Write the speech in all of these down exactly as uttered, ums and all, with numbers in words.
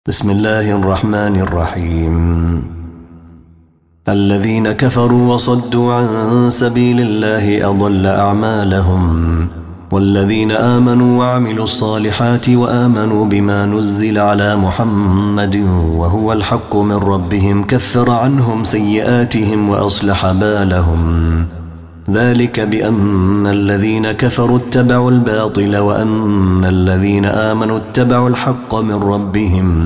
بسم الله الرحمن الرحيم. الذين كفروا وصدوا عن سبيل الله أضل أعمالهم، والذين آمنوا وعملوا الصالحات وآمنوا بما نزل على محمد وهو الحق من ربهم كفر عنهم سيئاتهم وأصلح بالهم، ذلك بأن الذين كفروا اتبعوا الباطل وأن الذين آمنوا اتبعوا الحق من ربهم،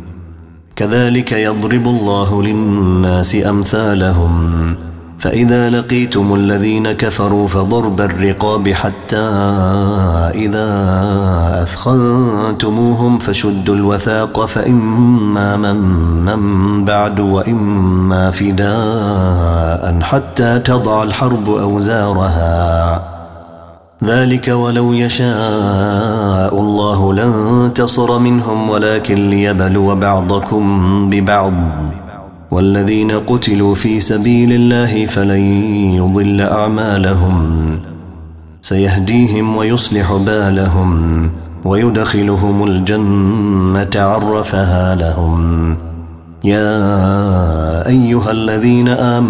كذلك يضرب الله للناس أمثالهم. فإذا لقيتم الذين كفروا فضرب الرقاب حتى إذا أثخنتموهم فشدوا الوثاق، فإما منا بعد وإما فداء حتى تضع الحرب أوزارها، ذلك ولو يشاء الله لانتصر منهم ولكن ليبلو بعضكم ببعض، والذين قتلوا في سبيل الله فلن يضل أعمالهم، سيهديهم ويصلح بالهم ويدخلهم الجنة عرفها لهم. يا أيها الذين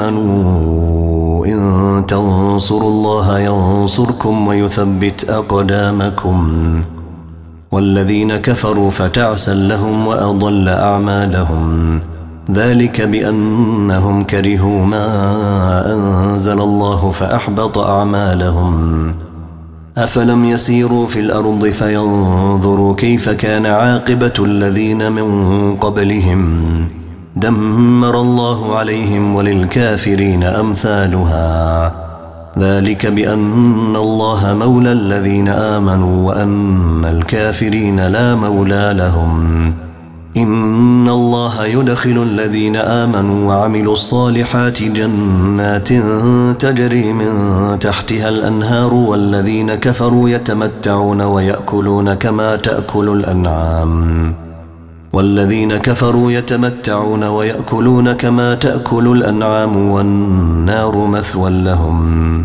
آمنوا إن تنصروا الله ينصركم ويثبت أقدامكم، والذين كفروا فتعسا لهم وأضل أعمالهم، ذلك بأنهم كرهوا ما أنزل الله فأحبط أعمالهم. أفلم يسيروا في الأرض فينظروا كيف كان عاقبة الذين من قبلهم، دمر الله عليهم وللكافرين أمثالها، ذلك بأن الله مولى الذين آمنوا وأن الكافرين لا مولى لهم. إن الله يدخل الذين آمنوا وعملوا الصالحات جنات تجري من تحتها الأنهار، والذين كفروا يتمتعون ويأكلون كما تأكل الأنعام والذين كفروا يتمتعون ويأكلون كما تأكل الأنعام والنار مثوى لهم.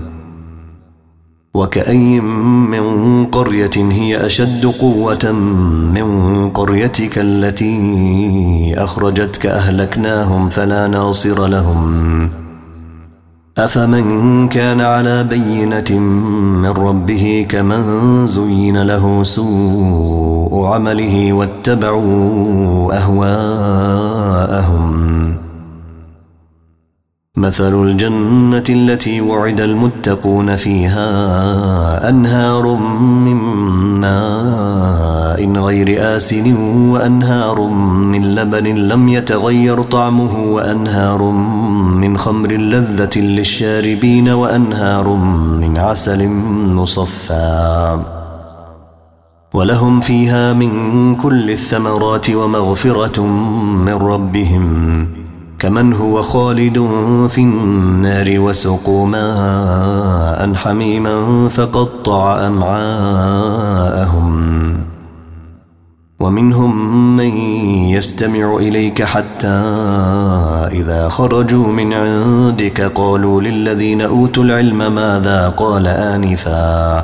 وكأي من قرية هي أشد قوة من قريتك التي أخرجتك أهلكناهم فلا ناصر لهم. أفمن كان على بينة من ربه كمن زين له سوء عمله واتبعوا أهواءهم. مثل الجنة التي وعد المتقون فيها أنهار من ماء غير آسن وأنهار من لبن لم يتغير طعمه وأنهار من خمر لذة للشاربين وأنهار من عسل مصفى، ولهم فيها من كل الثمرات ومغفرة من ربهم، كمن هو خالد في النار وسقوا ماء حميما فقطع أمعاءهم. ومنهم من يستمع إليك حتى إذا خرجوا من عندك قالوا للذين أوتوا العلم ماذا قال آنفا،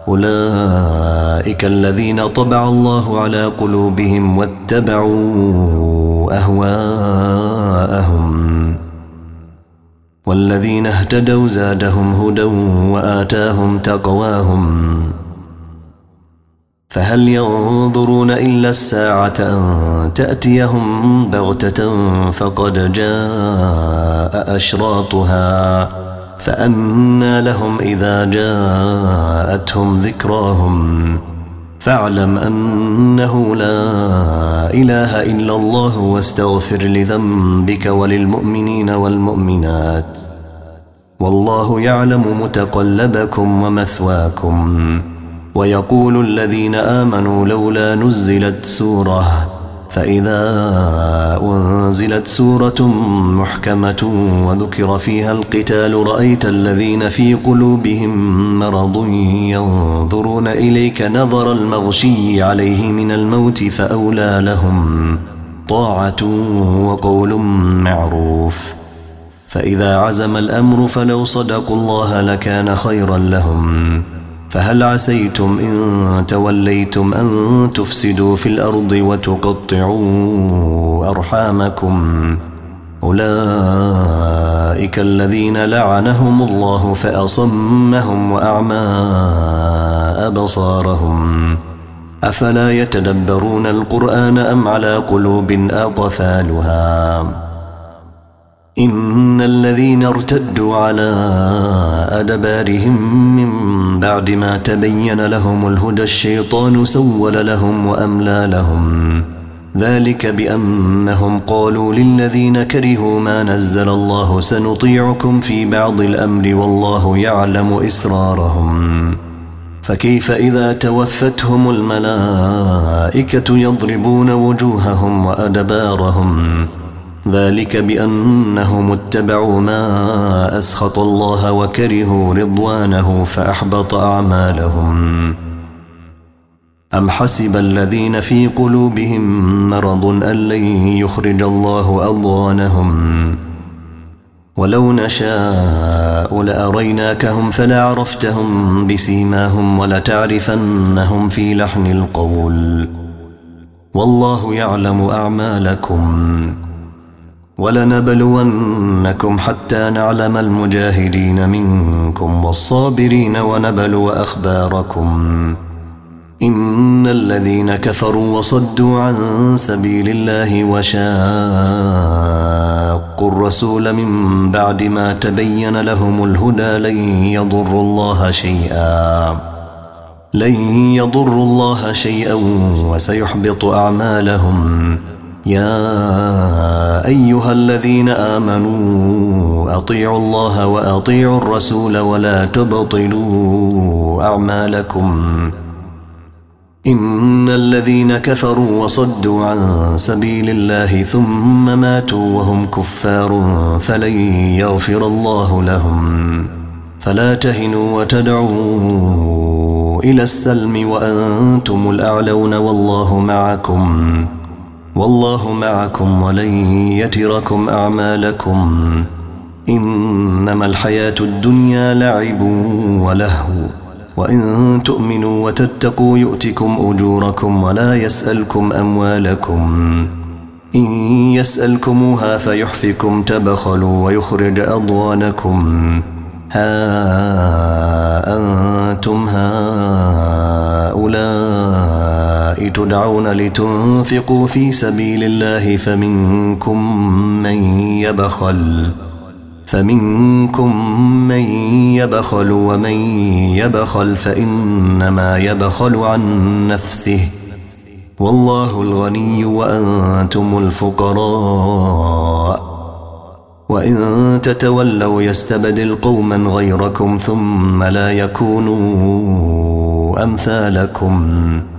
أولئك الذين طبع الله على قلوبهم واتبعوا أهواءهم، والذين اهتدوا زادهم هدى وآتاهم تقواهم. فهل ينظرون إلا الساعة أن تأتيهم بغتة فقد جاء أشراطها، فأنى لهم إذا جاءتهم ذكراهم. فاعلم أنه لا إله إلا الله واستغفر لذنبك وللمؤمنين والمؤمنات، والله يعلم متقلبكم ومثواكم. ويقول الذين آمنوا لولا نزلت سورة، فإذا أنزلت سورة محكمة وذكر فيها القتال رأيت الذين في قلوبهم مرض ينظرون إليك نظر المغشي عليه من الموت، فأولى لهم طاعة وقول معروف. فإذا عزم الأمر فلو صدقوا الله لكان خيرا لهم، فهل عسيتم إن توليتم أن تفسدوا في الأرض وتقطعوا أرحامكم أولئك الذين لعنهم الله فأصمهم وأعمى أبصارهم أفلا يتدبرون القرآن أم على قلوب أقفالها إن الذين ارتدوا على أدبارهم من بعد ما تبين لهم الهدى الشيطان سول لهم وأملى لهم ذلك بأنهم قالوا للذين كرهوا ما نزل الله سنطيعكم في بعض الأمر والله يعلم إسرارهم فكيف إذا توفتهم الملائكة يضربون وجوههم وأدبارهم ذلك بأنهم اتبعوا ما أسخط الله وكرهوا رضوانه فأحبط أعمالهم أم حسب الذين في قلوبهم مرض أن لن يخرج الله أضغانهم ولو نشاء لأريناكهم فلعرفتهم بسيماهم ولتعرفنهم في لحن القول والله يعلم أعمالكم ولنبلونكم حتى نعلم المجاهدين منكم والصابرين ونبلو أخباركم إن الذين كفروا وصدوا عن سبيل الله وشاقوا الرسول من بعد ما تبين لهم الهدى لن يضروا الله شيئا لن يضروا الله شيئا وسيحبط أعمالهم يا أيها الذين آمنوا أطيعوا الله وأطيعوا الرسول ولا تبطلوا أعمالكم إن الذين كفروا وصدوا عن سبيل الله ثم ماتوا وهم كفار فلن يغفر الله لهم فلا تهنوا وتدعوا إلى السلم وأنتم الأعلون والله معكم والله معكم ولن يتركم أعمالكم إنما الحياة الدنيا لعب ولهو وإن تؤمنوا وتتقوا يؤتكم أجوركم ولا يسألكم أموالكم إن يسألكموها فيحفكم تبخلوا ويخرج أضغانكم ها أنتم هؤلاء تدعون لتنفقوا في سبيل الله فمنكم من يبخل فمنكم من يبخل ومن يبخل فإنما يبخل عن نفسه والله الغني وأنتم الفقراء وإن تتولوا يستبدل قوما غيركم ثم لا يكونوا أمثالكم